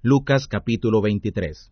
Lucas capítulo 23.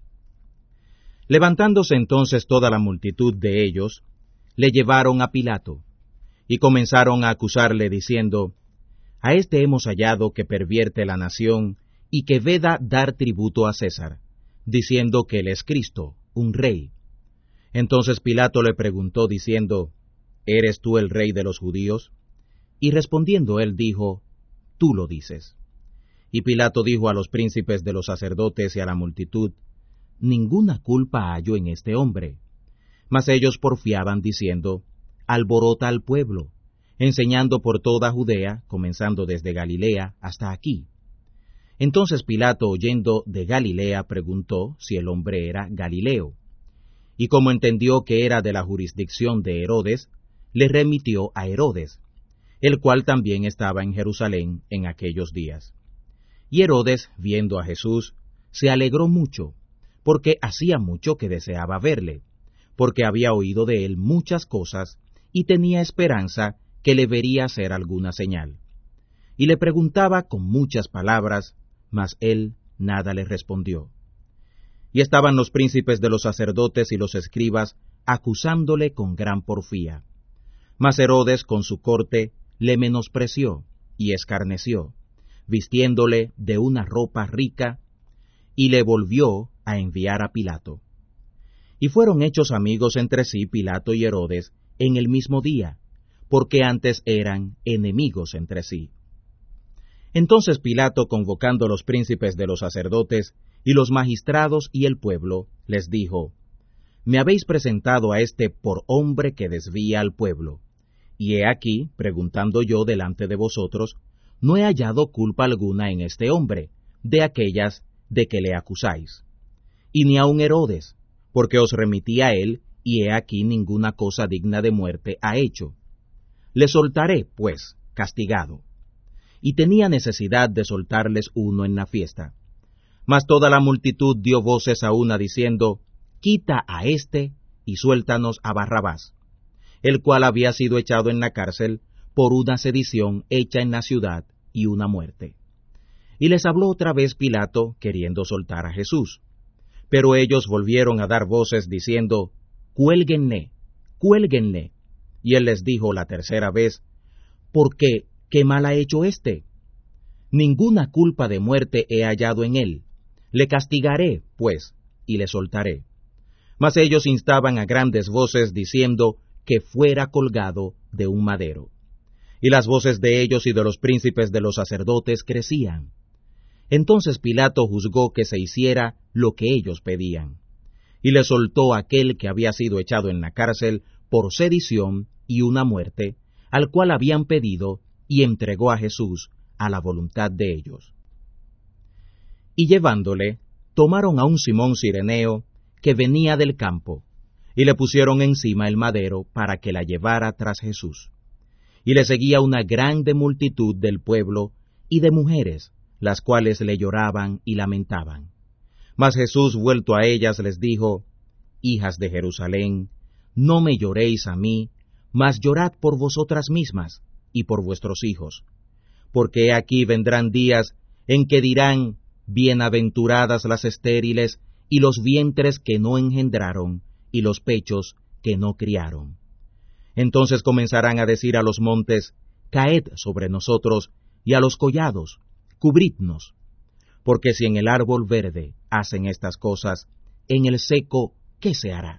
Levantándose entonces toda la multitud de ellos, le llevaron a Pilato, y comenzaron a acusarle diciendo: A este hemos hallado que pervierte la nación, y que veda dar tributo a César, diciendo que él es Cristo, un rey. Entonces Pilato le preguntó diciendo: ¿Eres tú el rey de los judíos? Y respondiendo él dijo: Tú lo dices. Y Pilato dijo a los príncipes de los sacerdotes y a la multitud: Ninguna culpa hallo en este hombre. Mas ellos porfiaban diciendo: Alborota al pueblo, enseñando por toda Judea, comenzando desde Galilea hasta aquí. Entonces Pilato, oyendo de Galilea, preguntó si el hombre era Galileo. Y como entendió que era de la jurisdicción de Herodes, le remitió a Herodes, el cual también estaba en Jerusalén en aquellos días. Y Herodes, viendo a Jesús, se alegró mucho, porque hacía mucho que deseaba verle, porque había oído de él muchas cosas, y tenía esperanza que le vería hacer alguna señal. Y le preguntaba con muchas palabras, mas él nada le respondió. Y estaban los príncipes de los sacerdotes y los escribas acusándole con gran porfía. Mas Herodes con su corte le menospreció y escarneció, vistiéndole de una ropa rica, y le volvió a enviar a Pilato. Y fueron hechos amigos entre sí Pilato y Herodes en el mismo día, porque antes eran enemigos entre sí. Entonces Pilato, convocando los príncipes de los sacerdotes y los magistrados y el pueblo, les dijo: Me habéis presentado a este por hombre que desvía al pueblo. Y he aquí, preguntando yo delante de vosotros, no he hallado culpa alguna en este hombre, de aquellas de que le acusáis. Y ni aun Herodes, porque os remití a él, y he aquí ninguna cosa digna de muerte ha hecho. Le soltaré, pues, castigado. Y tenía necesidad de soltarles uno en la fiesta. Mas toda la multitud dio voces a una diciendo: Quita a éste, y suéltanos a Barrabás, el cual había sido echado en la cárcel por una sedición hecha en la ciudad y una muerte. Y les habló otra vez Pilato, queriendo soltar a Jesús. Pero ellos volvieron a dar voces diciendo: Cuélguenle, cuélguenle. Y él les dijo la tercera vez: ¿Por qué? ¿Qué mal ha hecho éste? Ninguna culpa de muerte he hallado en él. Le castigaré, pues, y le soltaré. Mas ellos instaban a grandes voces diciendo que fuera colgado de un madero. Y las voces de ellos y de los príncipes de los sacerdotes crecían. Entonces Pilato juzgó que se hiciera lo que ellos pedían, y le soltó a aquel que había sido echado en la cárcel por sedición y una muerte, al cual habían pedido, y entregó a Jesús a la voluntad de ellos. Y llevándole, tomaron a un Simón Cireneo, que venía del campo, y le pusieron encima el madero para que la llevara tras Jesús. Y le seguía una grande multitud del pueblo y de mujeres, las cuales le lloraban y lamentaban. Mas Jesús, vuelto a ellas, les dijo: Hijas de Jerusalén, no me lloréis a mí, mas llorad por vosotras mismas y por vuestros hijos. Porque he aquí vendrán días en que dirán: Bienaventuradas las estériles, y los vientres que no engendraron, y los pechos que no criaron. Entonces comenzarán a decir a los montes: Caed sobre nosotros, y a los collados: Cubridnos. Porque si en el árbol verde hacen estas cosas, en el seco, ¿qué se hará?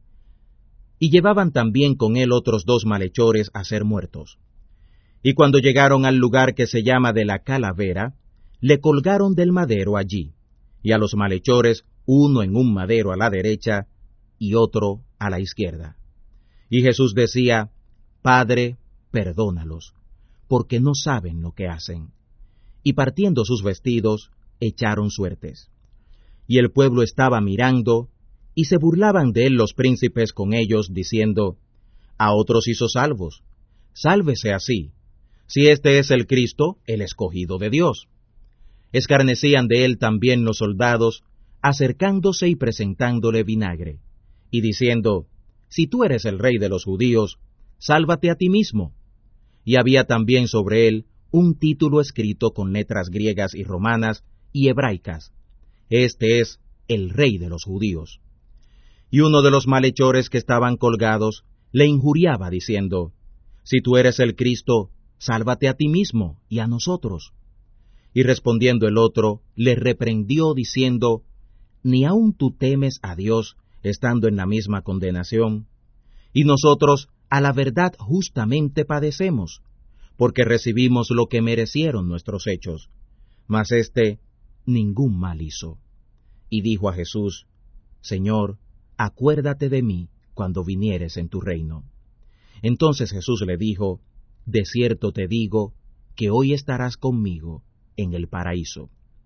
Y llevaban también con él otros 2 malhechores a ser muertos. Y cuando llegaron al lugar que se llama de la Calavera, le colgaron del madero allí, y a los malhechores, uno en un madero a la derecha, y otro a la izquierda. Y Jesús decía: Padre, perdónalos, porque no saben lo que hacen. Y partiendo sus vestidos, echaron suertes. Y el pueblo estaba mirando, y se burlaban de él los príncipes con ellos, diciendo: A otros hizo salvos, sálvese así, si este es el Cristo, el escogido de Dios. Escarnecían de él también los soldados, acercándose y presentándole vinagre, y diciendo: Si tú eres el rey de los judíos, sálvate a ti mismo. Y había también sobre él un título escrito con letras griegas y romanas y hebraicas, este es el Rey de los judíos. Y uno de los malhechores que estaban colgados le injuriaba diciendo, si tú eres el Cristo, sálvate a ti mismo y a nosotros. Y respondiendo el otro, le reprendió diciendo, ¿ni aun tú temes a Dios, estando en la misma condenación? Y nosotros, a la verdad, justamente padecemos, porque recibimos lo que merecieron nuestros hechos. Mas éste ningún mal hizo. Y dijo a Jesús, Señor, acuérdate de mí cuando vinieres en tu reino. Entonces Jesús le dijo, de cierto te digo, que hoy estarás conmigo en el paraíso.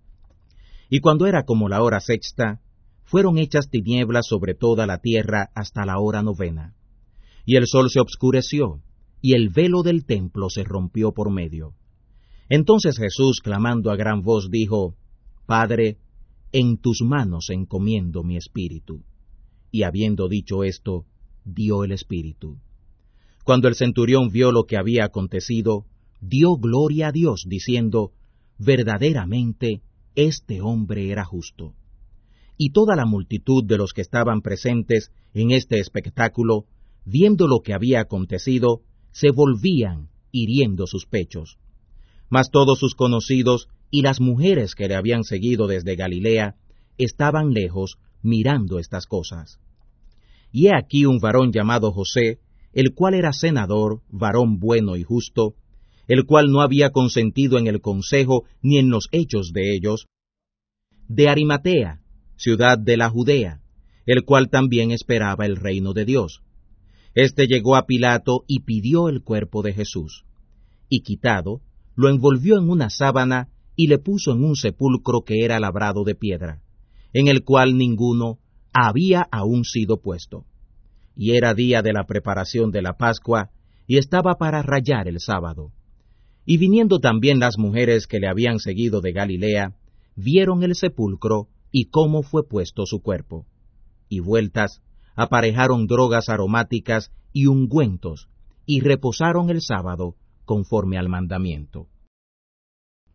Y cuando era como la hora sexta, fueron hechas tinieblas sobre toda la tierra hasta la hora novena. Y el sol se obscureció, y el velo del templo se rompió por medio. Entonces Jesús, clamando a gran voz, dijo, Padre, en tus manos encomiendo mi espíritu. Y habiendo dicho esto, dio el espíritu. Cuando el centurión vio lo que había acontecido, dio gloria a Dios, diciendo, verdaderamente, este hombre era justo. Y toda la multitud de los que estaban presentes en este espectáculo, viendo lo que había acontecido, se volvían, hiriendo sus pechos. Mas todos sus conocidos y las mujeres que le habían seguido desde Galilea, estaban lejos, mirando estas cosas. Y he aquí un varón llamado José, el cual era senador, varón bueno y justo, el cual no había consentido en el consejo ni en los hechos de ellos, de Arimatea, ciudad de la Judea, el cual también esperaba el reino de Dios. Este llegó a Pilato y pidió el cuerpo de Jesús. Y quitado, lo envolvió en una sábana y le puso en un sepulcro que era labrado de piedra, en el cual ninguno había aún sido puesto. Y era día de la preparación de la Pascua, y estaba para rayar el sábado. Y viniendo también las mujeres que le habían seguido de Galilea, vieron el sepulcro y cómo fue puesto su cuerpo. Y vueltas, aparejaron drogas aromáticas y ungüentos, y reposaron el sábado conforme al mandamiento.